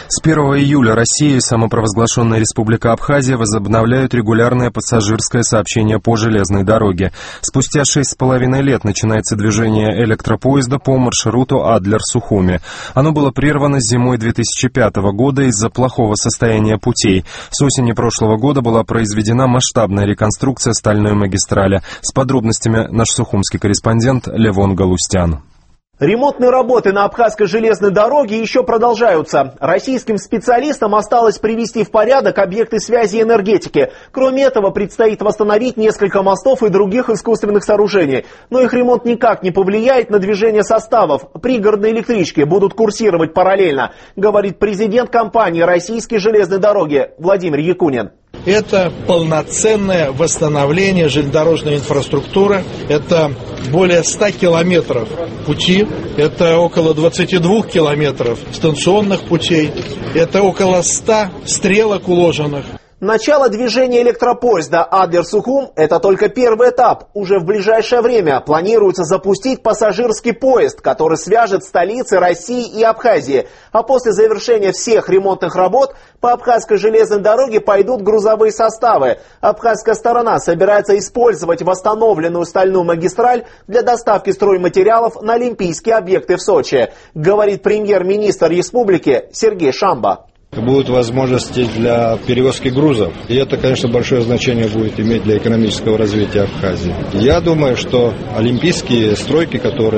С 1 июля Россия и самопровозглашенная Республика Абхазия возобновляют регулярное пассажирское сообщение по железной дороге. Спустя 6,5 лет начинается движение электропоезда по маршруту Адлер-Сухуми. Оно было прервано зимой 2005 года из-за плохого состояния путей. С осени прошлого года была произведена масштабная реконструкция стальной магистрали. С подробностями наш сухумский корреспондент Левон Галустян. Ремонтные работы на Абхазской железной дороге еще продолжаются. Российским специалистам осталось привести в порядок объекты связи и энергетики. Кроме этого, предстоит восстановить несколько мостов и других искусственных сооружений. Но их ремонт никак не повлияет на движение составов. Пригородные электрички будут курсировать параллельно, говорит президент компании «Российские железные дороги» Владимир Якунин. Это полноценное восстановление железнодорожной инфраструктуры. Это более 100 километров пути. Это около 22 километров станционных путей. Это около 100 стрелок уложенных. Начало движения электропоезда Адлер-Сухум – это только первый этап. Уже в ближайшее время планируется запустить пассажирский поезд, который свяжет столицы России и Абхазии. А после завершения всех ремонтных работ по Абхазской железной дороге пойдут грузовые составы. Абхазская сторона собирается использовать восстановленную стальную магистраль для доставки стройматериалов на олимпийские объекты в Сочи, говорит премьер-министр республики Сергей Шамба. Будут возможности для перевозки грузов. И это, конечно, большое значение будет иметь для экономического развития Абхазии. Я думаю, что олимпийские стройки,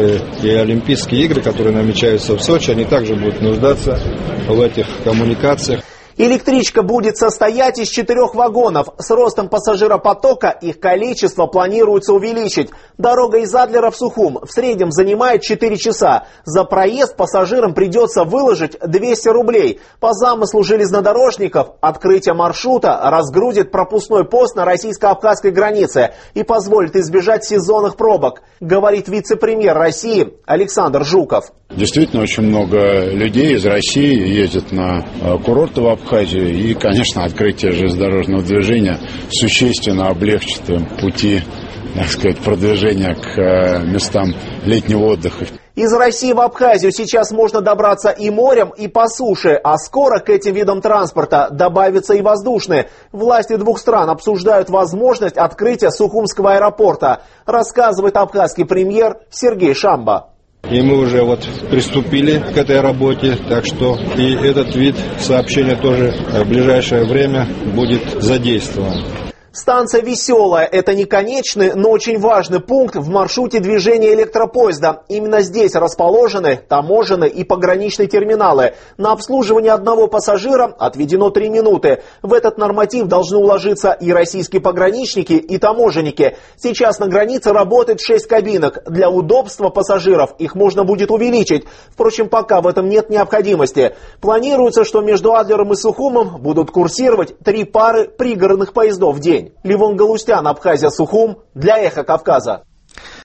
и олимпийские игры, которые намечаются в Сочи, они также будут нуждаться в этих коммуникациях. Электричка будет состоять из 4 вагонов. С ростом пассажиропотока их количество планируется увеличить. Дорога из Адлера в Сухум в среднем занимает 4 часа. За проезд пассажирам придется выложить 200 рублей. По замыслу железнодорожников, открытие маршрута разгрузит пропускной пост на российско-абхазской границе и позволит избежать сезонных пробок, говорит вице-премьер России Александр Жуков. Действительно, очень много людей из России ездят на курорты в Абхазию. И, конечно, открытие железнодорожного движения существенно облегчит им пути, так сказать, продвижения к местам летнего отдыха. Из России в Абхазию сейчас можно добраться и морем, и по суше, а скоро к этим видам транспорта добавятся и воздушные. Власти двух стран обсуждают возможность открытия Сухумского аэропорта, рассказывает абхазский премьер Сергей Шамба. И мы уже приступили к этой работе, так что и этот вид сообщения тоже в ближайшее время будет задействован. Станция «Веселая» – это не конечный, но очень важный пункт в маршруте движения электропоезда. Именно здесь расположены таможенные и пограничные терминалы. На обслуживание одного пассажира отведено 3 минуты. В этот норматив должны уложиться и российские пограничники, и таможенники. Сейчас на границе работает 6 кабинок. Для удобства пассажиров их можно будет увеличить. Впрочем, пока в этом нет необходимости. Планируется, что между Адлером и Сухумом будут курсировать 3 пары пригородных поездов в день. Левон Галустян, Абхазия, Сухум, для Эхо Кавказа.